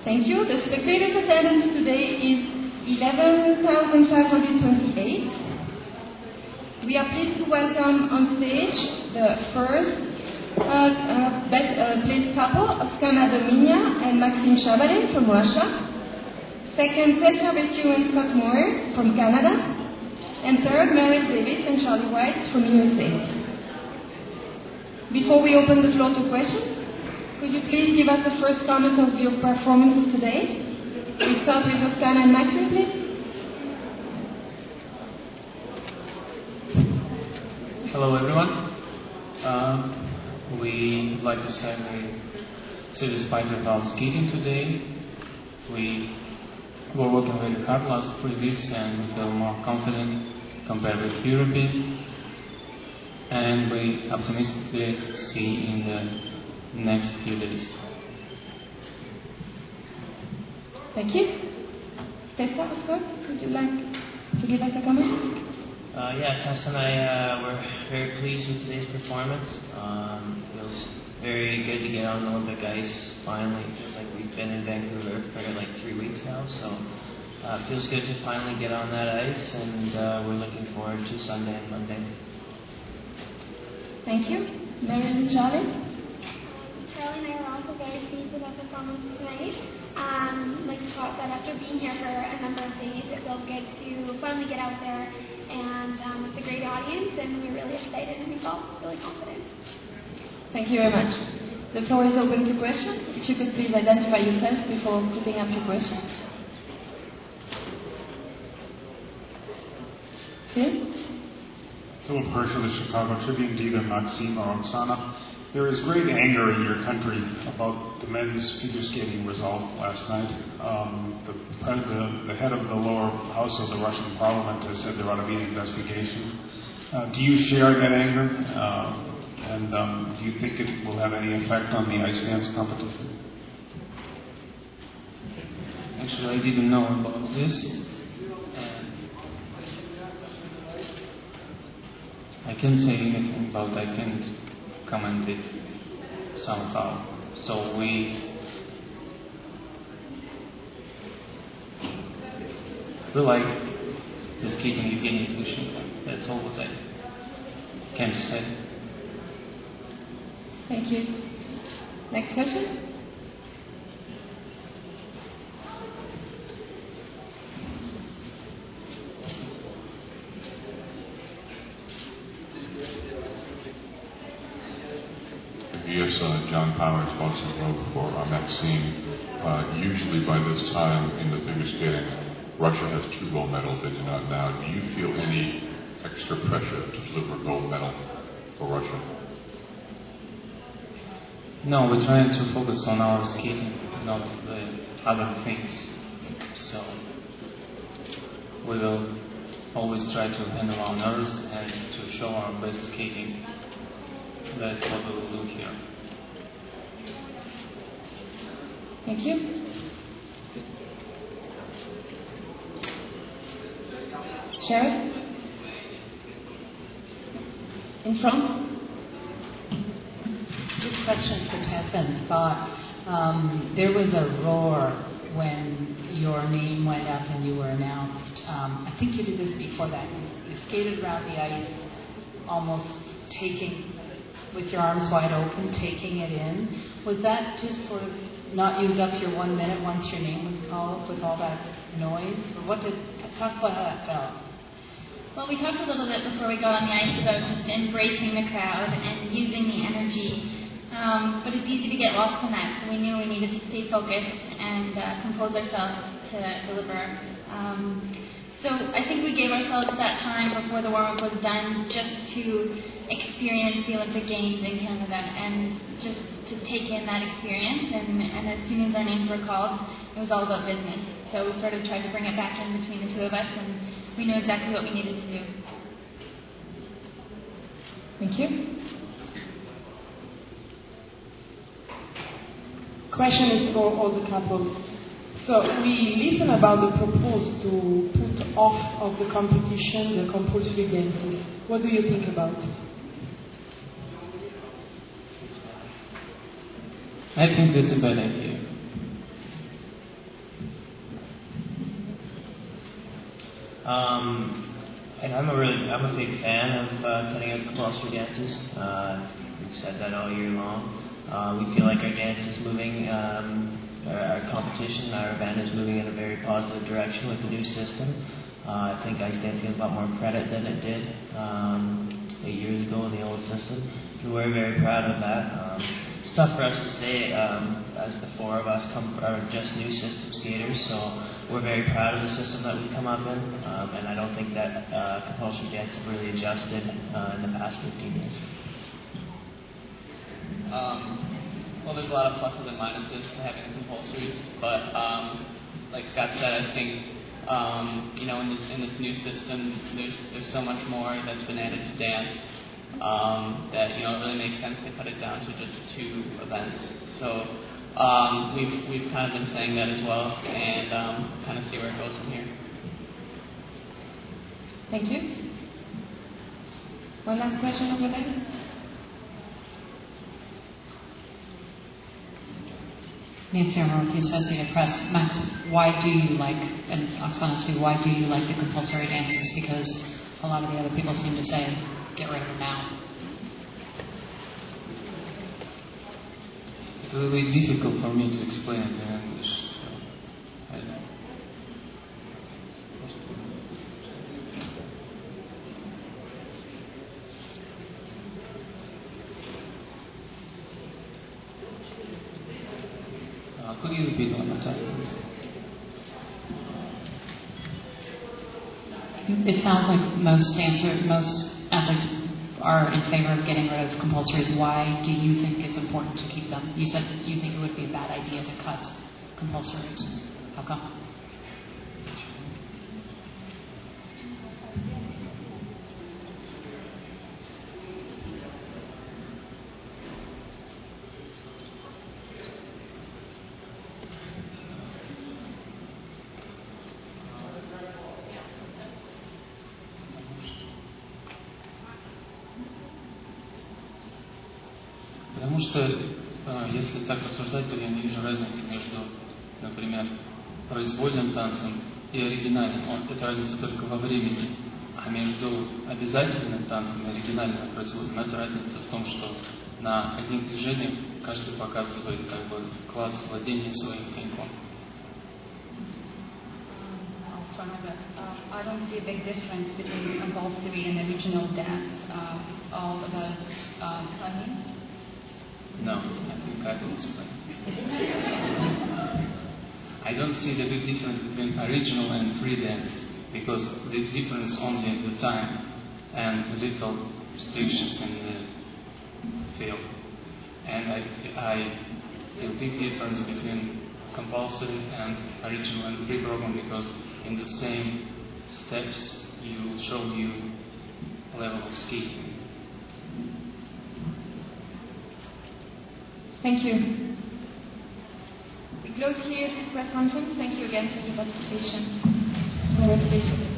Thank you. The spectators' attendance today is 11,528. We are pleased to welcome on stage the first best placed couple, Oksana Dominia and Maxime Chabalin from Russia. Second, Petra Bettiu and Scott Moore from Canada. And third, Meryl Davis and Charlie White from USA. Before we open the floor to questions, could you please give us the first comment of your performance of today? We start with Oksana and Maxime, please. Hello, everyone. We'd like to say despite of our skating today, we were working very hard last 3 weeks and we feel more confident compared with Europe. And we optimistically see in the next few days. Thank you. Tessa or Scott, would you like to give us a comment? Yeah, Tessa and I were very pleased with today's performance. Feels very good to get on the Olympic ice finally. It feels like we've been in Vancouver for like 3 weeks now, so it feels good to finally get on that ice, and we're looking forward to Sunday and Monday. Thank you. Meryl and Charlie? Charlie and I were also very pleased with our performance tonight. Like Scott said, after being here for a number of days, it feels good to finally get out there, and it's a great audience, and we're really excited and we felt really confident. Thank you very much. The floor is open to questions. If you could please identify yourself before putting up your question. Okay. Philip Hersch of the Chicago Tribune, Diva, Maxime, or Oksana. There is great anger in your country about the men's figure skating result last night. The head of the lower house of the Russian parliament has said there ought to be an investigation. Do you share that anger? And do you think it will have any effect on the ice dance competition? Actually, I didn't know about this. I can't say anything about it. I can't comment it somehow. So we feel like the skating is getting efficient. That's all what I can say. Thank you. Next question? Yes, John Powers, Boston Globe for Maxime. Usually by this time in the figure skating, Russia has 2 gold medals. They do not now. Do you feel any extra pressure to deliver a gold medal for Russia? No, we're trying to focus on our skating, not the other things. So we will always try to handle our nerves and to show our best skating. That's what we will do here. Thank you. Sharon? In front? Two questions for Tessa and Scott. There was a roar when your name went up and you were announced. I think you did this before that. You skated around the ice, almost taking, with your arms wide open, taking it in. Was that to sort of not use up your 1 minute once your name was called with all that noise? Or talk about how that felt. Well, we talked a little bit before we got on the ice about just embracing the crowd and using the energy. But it's easy to get lost in that, so we knew we needed to stay focused and compose ourselves to deliver. So I think we gave ourselves that time before the warm-up was done just to experience the Olympic Games in Canada and just to take in that experience. And as soon as our names were called, it was all about business. So we sort of tried to bring it back in between the two of us, and we knew exactly what we needed to do. Thank you. Question is for all the couples. So we listen about the proposal to put off of the competition the compulsory dances. What do you think about it? I think that's a bad idea. And I'm a big fan of cutting out compulsory dances. We've said that all year long. We feel like our dance is moving, our competition, our event is moving in a very positive direction with the new system. I think Ice Dancing has a lot more credit than it did 8 years ago in the old system. And we're very proud of that. It's tough for us to say, as the four of us are just new system skaters, so we're very proud of the system that we've come up in, and I don't think that compulsory dance has really adjusted in the past 15 years. Well, there's a lot of pluses and minuses to having compulsories, but like Scott said, I think in this new system, there's so much more that's been added to dance that it really makes sense to cut it down to just 2 events. So we've kind of been saying that as well, and kind of see where it goes from here. Thank you. One last question over there. Nancy Armour with the Associated Press. Max, why do you like, and Oksana too, why do you like the compulsory dances? Because a lot of the other people seem to say, get rid of them now. It will be difficult for me to explain it in English, so I don't know. Could you repeat one more time, please? It sounds like most athletes are in favor of getting rid of compulsories. Why do you think it's important to keep them? You said you think it would be a bad idea to cut compulsories. How come? Потому что, если так рассуждать, то я не вижу разницы между, например, произвольным танцем и оригинальным. Это разница только во времени. А между обязательным танцем и оригинальным и произвольным, это разница в том, что на одних движениях каждый показывает класс владения своим коньком. I'll try my best. I don't see a big difference between compulsory and original dance. It's all about timing. No, I think I will explain. I don't see the big difference between original and free dance, because the difference only in the time and the little restrictions in the field. And I feel big difference between compulsory and original and free program, because in the same steps you show you level of skating. Thank you. We close here this press conference. Thank you again for your participation. Congratulations.